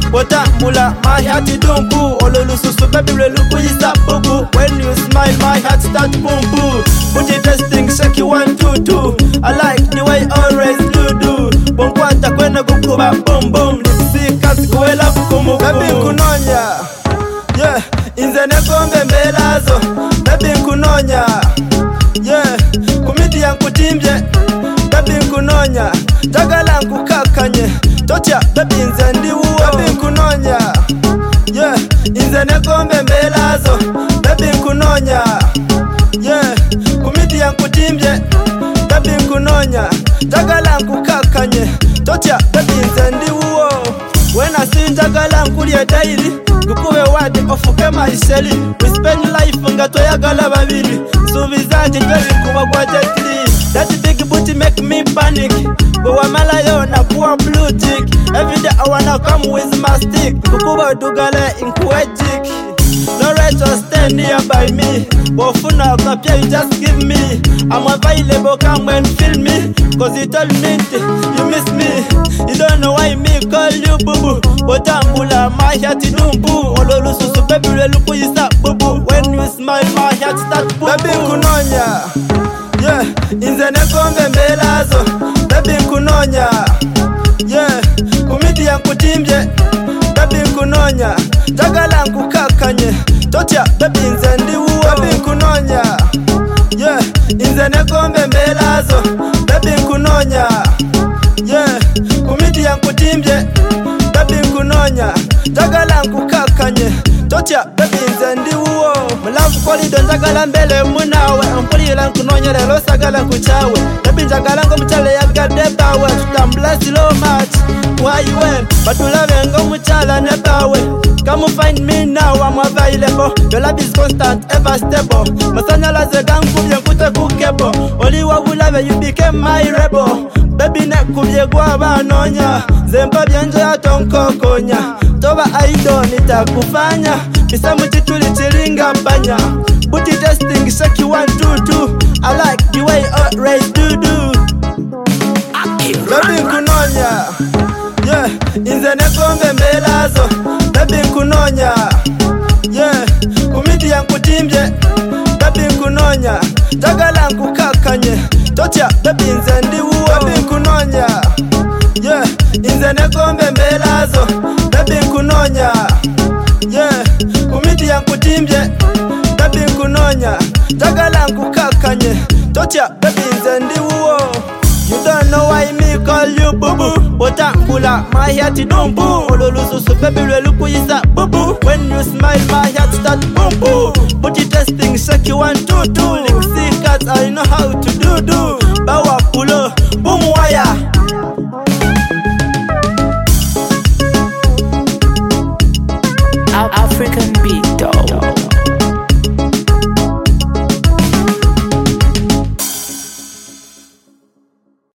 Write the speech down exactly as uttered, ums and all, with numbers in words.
Otambula, my heart don't boo. Ololususu baby look you stop boo boo. When you smile, my heart start boom boo. Put it testing, shake you one two two. I like the way always do do. Bonkwata kwena gukuba boom boom. Lipsika sikuela kukumu. Baby kunonya, yeah. Inze nekombe mbelazo. Baby kunonya, yeah. Kumiti yangu timbye. Baby kunonya, jagala nkukakanye. Tocha baby inze ndi uo. Baby kunonya, yeah. Inze nekombe mbelazo. Baby kunonya, yeah. Kumiti yangu timbye. Baby kunonya, jagala nkukakanye. Tocha baby inze ndi uo. When I see jagala nkulie daily. Gukuwe wadi ofuke maisheli. We spend life nga toyagala babiri. Suvizanti tweli kuwa kwa jetli. That big booty make me panic. Go wamalayo na kuwa blue tick. Every day I wanna come with my stick. Gukuwa dugale inkuwe jik. No right to stand nearby me. Bofuna kapia you just give me. I'm available, come and feel me. Cause you told me you miss me. You don't know why me call you boo boo. Otambula, my heart don't boo. Ololususu baby look you stop boo boo. When you smile, my heart start boo boo. Baby kunonya, yeah. Inze nekombe mbelazo. Baby kunonya, yeah. Kumiti yangu timbye. Baby kunonya, jagala nkukakanye. Tocha baby inze ndi uo. Baby kunonya, yeah. Inze nekombe mbelazo. Baby kunonya, yeah. Kumiti yangu timbye. Baby kunonya, jagala nkukakanye. Tocha baby inze ndi uo. Mulavu kolido njagala mbele munawe. Mpulila nkunonya lelo sagala nkuchawe. Baby njagala ngo mchale ya gade bawe. Tutambula slow match. Why you went? But you love ngo mchala ne bawe. Come find me now, I'm available. Your love is constant, ever stable. Masanya la zega nkubye nkute kukebo. Oli wa love you became my rebel. Baby ne kubye gwa banonya. Zempa byenje atonkokonya. Toba aido nitakufanya. Kisa mchituli chilinga mpanya. Booty testing, shake you one two two. I like the way always do do. Baby kunonya, yeah. Inze nekombe mbelazo. Baby kunonya, yeah. Kumiti yangu timbye. Baby kunonya, jagala nkukakanye. Tocha baby inze ndi uo. Baby kunonya, yeah. Inze nekombe mbelazo. Baby kunonya, yeah. Kumiti yangu timbye. Baby kunonya, jagala nkukakanye. Tocha baby inze ndi uo. You don't know why me call you boo boo. Otambula, my heart don't boo. Ololususu baby look you stop boo boo. When you smile, my heart start boom boo. Put it testing, shake you one two two. Link see cats, I know how to do do.